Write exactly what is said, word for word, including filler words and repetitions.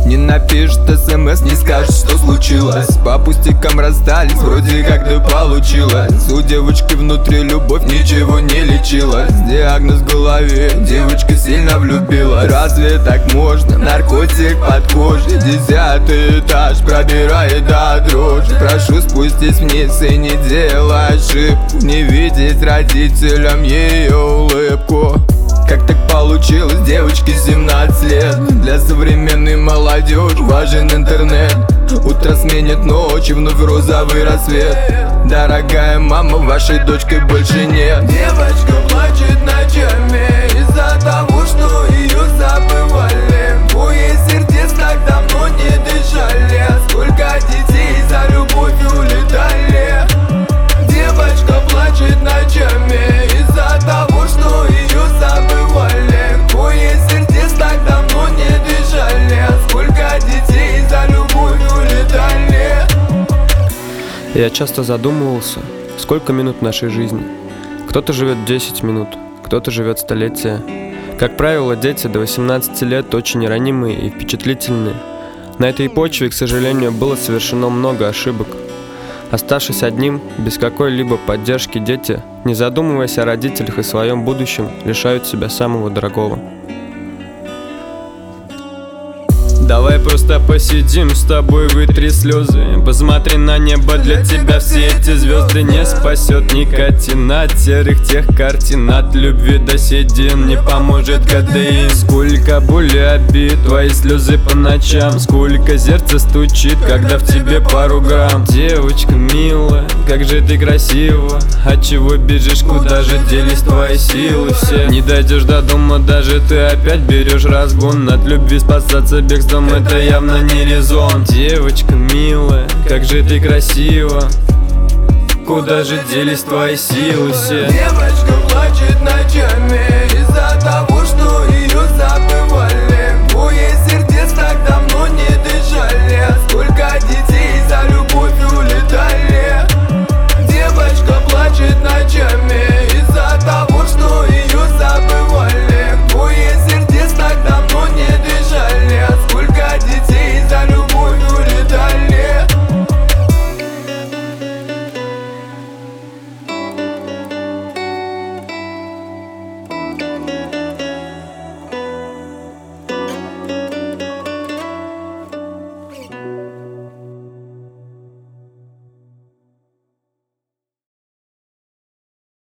Не напишет смс, не скажет, что случилось. По пустякам расстались, вроде как да получилось. У девочки внутри любовь ничего не лечилась. Диагноз в голове, девочка сильно влюбилась. Разве так можно? Наркотик под кожей. Десятый этаж пробирает до дрожи. Прошу спустись вниз и не делай ошибку. Не видеть родителям ее улыбку. Как так получилось, девочке семнадцать лет? Для современной молодежи важен интернет. Утро сменит ночь и вновь розовый рассвет. Дорогая мама, вашей дочкой больше нет. Девочка плачет ночами из-за того, что ее забывали. Двое сердец так давно не дышали. Сколько детей за любовь улетали. Девочка плачет ночами из-за того, что ее забывали. Двое сердец так давно не дышали. Сколько детей за любовь улетали. Я часто задумывался, сколько минут нашей жизни. Кто-то живет десять минут, кто-то живет столетия. Как правило, дети до восемнадцати лет очень ранимые и впечатлительные. На этой почве, к сожалению, было совершено много ошибок. Оставшись одним, без какой-либо поддержки, дети, не задумываясь о родителях и своем будущем, лишают себя самого дорогого. Давай просто посидим с тобой, вытри слезы. Посмотри на небо, для тебя все эти звезды. Не спасет никотин от серых тех картин. От любви до седин не поможет кадеин. Сколько боли, обид, твои слезы по ночам. Сколько сердце стучит, когда в тебе пару грамм. Девочка милая, как же ты красива. От чего бежишь, куда же делись твои силы все? Не дойдешь до дома, даже ты опять берешь разгон. От любви спасаться бегством, это явно не резон. Девочка милая, как же ты красива. Куда же делись твои силы все? Девочка плачет ночами